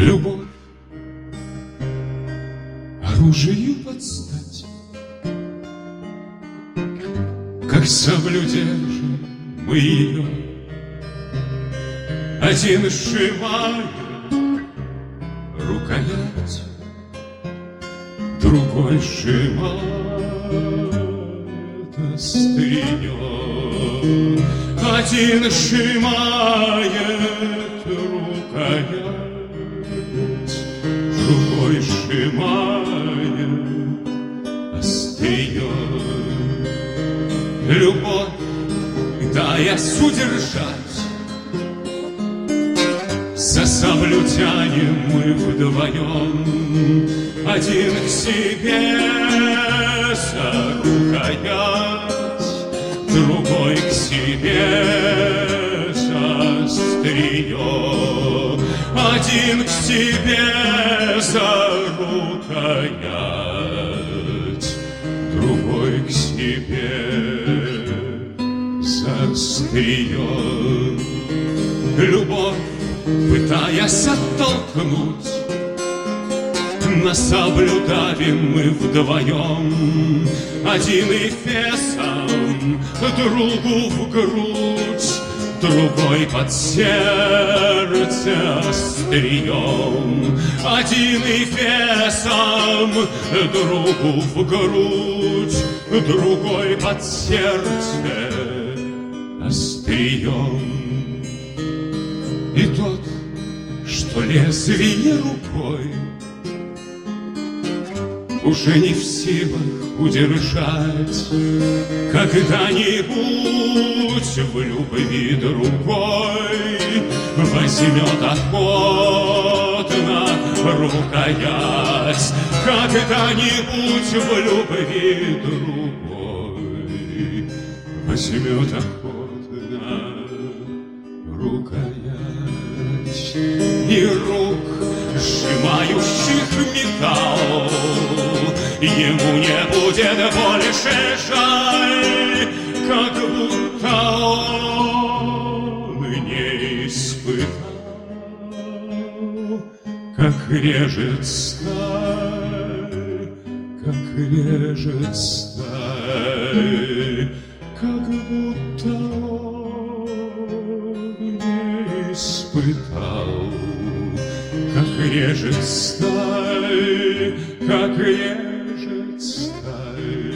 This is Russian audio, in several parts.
Любовь оружию подстать, как саблю держим мы ее. Один сжимает рукоять, другой сжимает острие. Один сжимает рукоять, другой сжимает острие. Любовь пытаясь удержать, за саблю тянем мы вдвоем. Один к себе за рукоять, другой к себе за острие. Один к себе за рукоять, другой к себе за острие. Любовь пытаясь оттолкнуть, на саблю давим мы вдвоем. Один эфесом другу в грудь, другой под сердце острием. Один эфесом другу в грудь, другой под сердце острием. И тот, что лезвие рукой, уже не в силах удержать когда-нибудь в любви другой, возьмет охотно рукоять. Когда-нибудь в любви другой возьмет охотно рукоять. И рук, сжимающих металл, ему не будет больше жаль, как будто он не испытал, как режет сталь, как режет сталь, как будто он не испытал, как режет сталь, как режет сталь.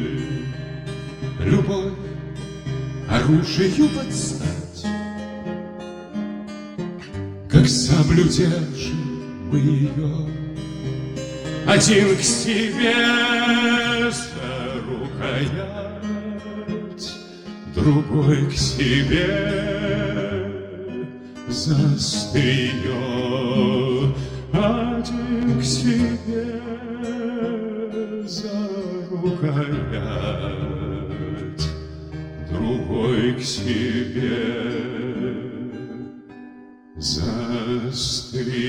Любовь оружию подстать, как саблю держим мы ее. Один к себе за рукоять, другой к себе за острие. Один к себе за рукоять, другой к себе за острие.